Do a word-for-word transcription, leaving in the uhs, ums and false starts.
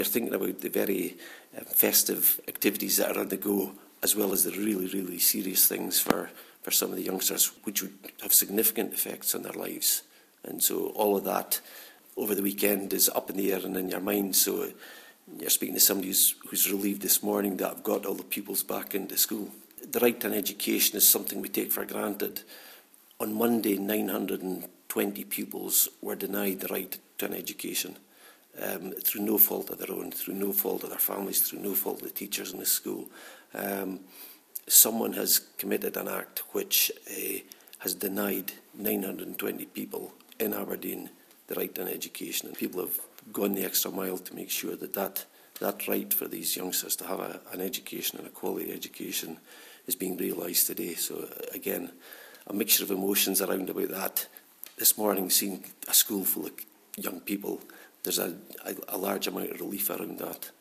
You're thinking about the very uh, festive activities that are on the go, as well as the really, really serious things for, for some of the youngsters, which would have significant effects on their lives. And so all of that over the weekend is up in the air and in your mind. So you're speaking to somebody who's, who's relieved this morning that I've got all the pupils back into school. The right to an education is something we take for granted. On Monday, nine hundred twenty pupils were denied the right to an education um, through no fault of their own, through no fault of their families, through no fault of the teachers in the school. Um, someone has committed an act which uh, has denied nine hundred twenty people in Aberdeen the right to an education. And people have gone the extra mile to make sure that that, that right for these youngsters to have a, an education and a quality education is being realised today. So again, a mixture of emotions around about that. This morning, seeing a school full of young people, there's a, a, a large amount of relief around that.